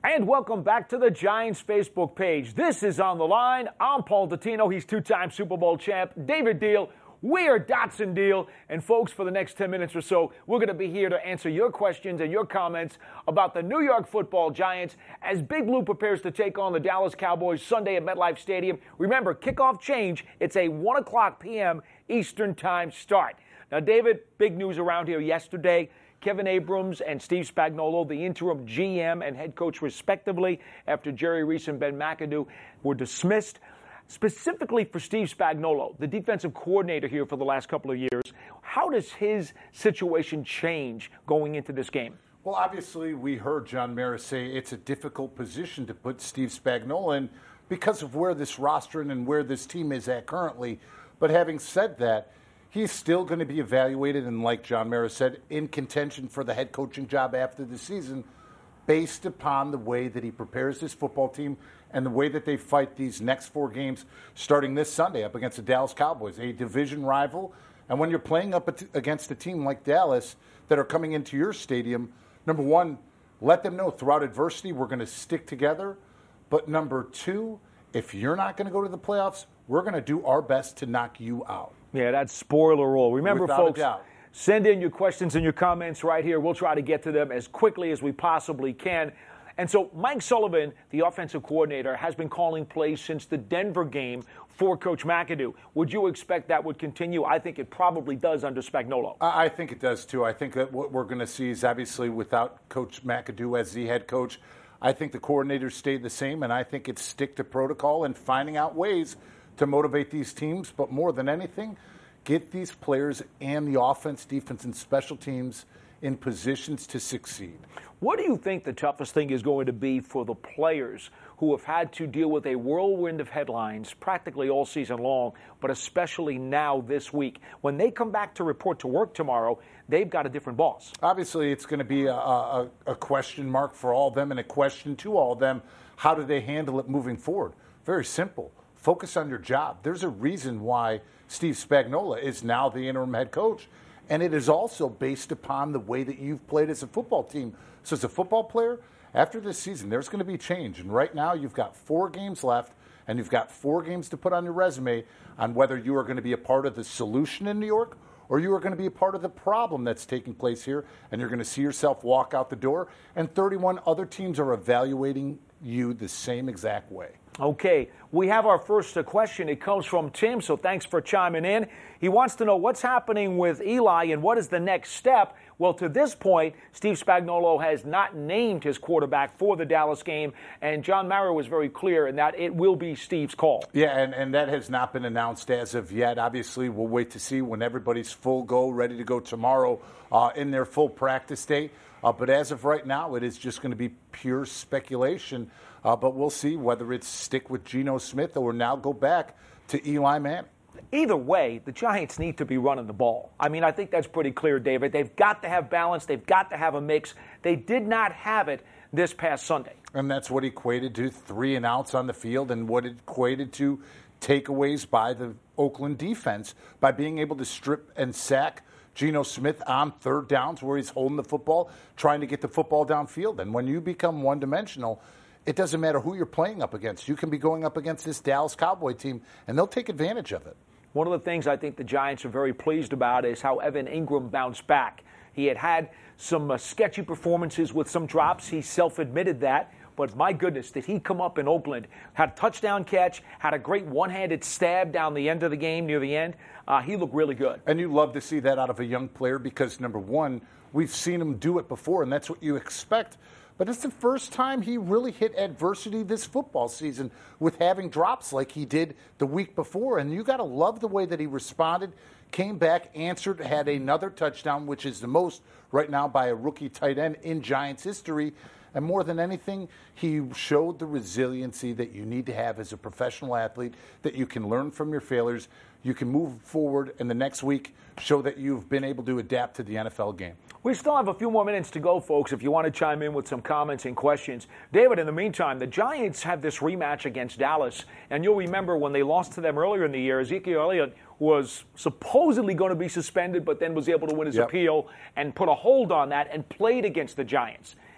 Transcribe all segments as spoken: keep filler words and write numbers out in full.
And welcome back to the Giants Facebook page. This is On the Line. I'm Paul Dottino. He's two-time Super Bowl champ. David Deal. We are Dotson Deal. And folks, for the next ten minutes or so, we're going to be here to answer your questions and your comments about the New York Football Giants as Big Blue prepares to take on the Dallas Cowboys Sunday at MetLife Stadium. Remember, kickoff change. It's a one o'clock p.m. Eastern Time start. Now, David, big news around here yesterday. Kevin Abrams and Steve Spagnuolo, the interim G M and head coach respectively, after Jerry Reese and Ben McAdoo were dismissed. Specifically for Steve Spagnuolo, the defensive coordinator here for the last couple of years, how does his situation change going into this game? Well, obviously, we heard John Mara say it's a difficult position to put Steve Spagnuolo in because of where this roster and where this team is at currently. But having said that, he's still going to be evaluated and, like John Mara said, in contention for the head coaching job after the season based upon the way that he prepares his football team and the way that they fight these next four games starting this Sunday up against the Dallas Cowboys, a division rival. And when you're playing up against a team like Dallas that are coming into your stadium, number one, let them know throughout adversity we're going to stick together. But number two, if you're not going to go to the playoffs, we're going to do our best to knock you out. Yeah, that's spoiler rule. Remember, Without folks, a doubt. Send in your questions and your comments right here. We'll try to get to them as quickly as we possibly can. And so Mike Sullivan, the offensive coordinator, has been calling plays since the Denver game for Coach McAdoo. Would you expect that would continue? I think it probably does under Spagnuolo. I think it does, too. I think that what we're going to see is obviously without Coach McAdoo as the head coach, I think the coordinators stayed the same, and I think it's stick to protocol and finding out ways to motivate these teams. But more than anything, get these players and the offense, defense, and special teams in positions to succeed. What do you think the toughest thing is going to be for the players who have had to deal with a whirlwind of headlines practically all season long, but especially now this week? When they come back to report to work tomorrow, they've got a different boss. Obviously, it's going to be a, a, a question mark for all of them and a question to all of them. How do they handle it moving forward? Very simple. Focus on your job. There's a reason why Steve Spagnuolo is now the interim head coach. And it is also based upon the way that you've played as a football team. So as a football player, after this season, there's going to be change. And right now, you've got four games left, and you've got four games to put on your resume on whether you are going to be a part of the solution in New York or you are going to be a part of the problem that's taking place here. And you're going to see yourself walk out the door. And thirty-one other teams are evaluating you the same exact way. Okay, we have our first question. It comes from Tim, so thanks for chiming in. He wants to know what's happening with Eli and what is the next step. Well, to this point, Steve Spagnuolo has not named his quarterback for the Dallas game, and John Mara was very clear in that it will be Steve's call. Yeah, and, and that has not been announced as of yet. Obviously, we'll wait to see when everybody's full go, ready to go tomorrow uh, in their full practice day. Uh, but as of right now, it is just going to be pure speculation. Uh, but we'll see whether it's stick with Geno Smith or now go back to Eli Manning. Either way, the Giants need to be running the ball. I mean, I think that's pretty clear, David. They've got to have balance. They've got to have a mix. They did not have it this past Sunday. And that's what equated to three and outs on the field and what it equated to takeaways by the Oakland defense by being able to strip and sack Geno Smith on third downs where he's holding the football, trying to get the football downfield. And when you become one-dimensional, it doesn't matter who you're playing up against. You can be going up against this Dallas Cowboy team, and they'll take advantage of it. One of the things I think the Giants are very pleased about is how Evan Ingram bounced back. He had had some uh, sketchy performances with some drops. He self-admitted that. But my goodness, did he come up in Oakland, had a touchdown catch, had a great one-handed stab down the end of the game near the end. Uh, he looked really good. And you love to see that out of a young player because, number one, we've seen him do it before, and that's what you expect. But it's the first time he really hit adversity this football season with having drops like he did the week before. And you got to love the way that he responded, came back, answered, had another touchdown, which is the most right now by a rookie tight end in Giants history. And more than anything, he showed the resiliency that you need to have as a professional athlete, that you can learn from your failures, you can move forward, and the next week show that you've been able to adapt to the N F L game. We still have a few more minutes to go, folks, if you want to chime in with some comments and questions. David, in the meantime, the Giants have this rematch against Dallas, and you'll remember when they lost to them earlier in the year, Ezekiel Elliott was supposedly going to be suspended, but then was able to win his yep. appeal and put a hold on that and played against the Giants.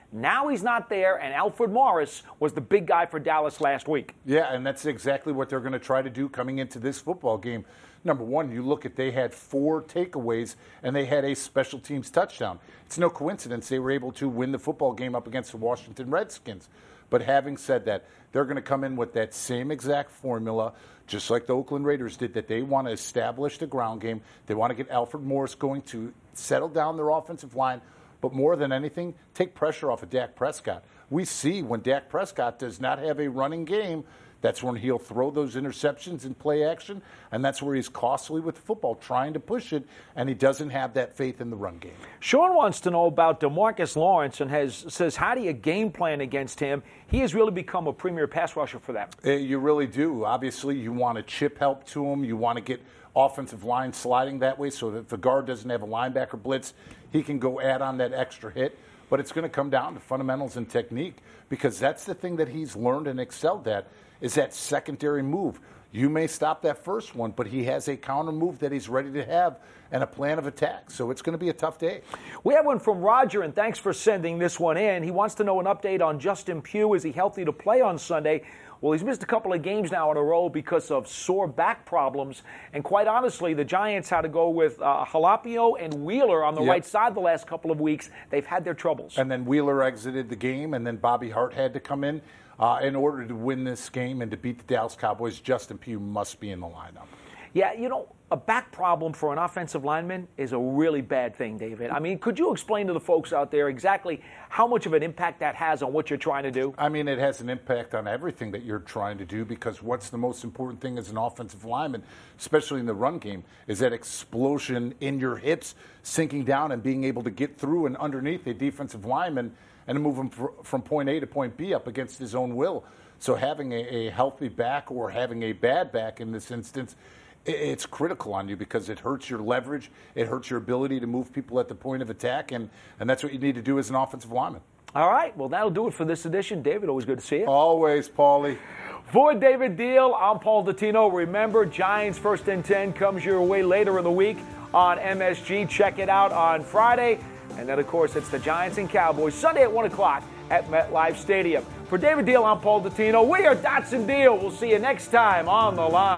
Now he's not there, and Alfred Morris was the big guy for Dallas last week. Yeah, and that's exactly what they're going to try to do coming into this football game. Number one, you look at they had four takeaways, and they had a special teams touchdown. It's no coincidence they were able to win the football game up against the Washington Redskins. But having said that, they're going to come in with that same exact formula, just like the Oakland Raiders did, that they want to establish the ground game. They want to get Alfred Morris going to settle down their offensive line, but more than anything, take pressure off of Dak Prescott. We see when Dak Prescott does not have a running game, that's when he'll throw those interceptions in play action, and that's where he's costly with the football, trying to push it, and he doesn't have that faith in the run game. Sean wants to know about DeMarcus Lawrence and has says, how do you game plan against him? He has really become a premier pass rusher for them. Uh, you really do. Obviously, you want to chip help to him. You want to get offensive line sliding that way so that if the guard doesn't have a linebacker blitz, he can go add on that extra hit. But it's going to come down to fundamentals and technique, because that's the thing that he's learned and excelled at, is that secondary move. You may stop that first one, but he has a counter move that he's ready to have and a plan of attack. So it's going to be a tough day. We have one from Roger, and thanks for sending this one in. He wants to know an update on Justin Pugh. Is he healthy to play on Sunday? Well, he's missed a couple of games now in a row because of sore back problems. And quite honestly, the Giants had to go with uh, Jalapeno and Wheeler on the Yep. right side the last couple of weeks. They've had their troubles. And then Wheeler exited the game, and then Bobby Hart had to come in. Uh, in order to win this game and to beat the Dallas Cowboys, Justin Pugh must be in the lineup. Yeah, you know, a back problem for an offensive lineman is a really bad thing, David. I mean, could you explain to the folks out there exactly how much of an impact that has on what you're trying to do? I mean, it has an impact on everything that you're trying to do, because what's the most important thing as an offensive lineman, especially in the run game, is that explosion in your hips, sinking down and being able to get through and underneath a defensive lineman and move him fr- from point A to point B up against his own will. So having a, a healthy back, or having a bad back in this instance, i- it's critical on you, because it hurts your leverage, it hurts your ability to move people at the point of attack, and, and that's what you need to do as an offensive lineman. All right, well, that'll do it for this edition. David, always good to see you. Always, Paulie. For David Deal, I'm Paul Dottino. Remember, Giants First and ten comes your way later in the week on M S G. Check it out on Friday. And then, of course, it's the Giants and Cowboys Sunday at one o'clock at MetLife Stadium. For David Deal, I'm Paul Dottino. We are Dots and Deal. We'll see you next time on The Line.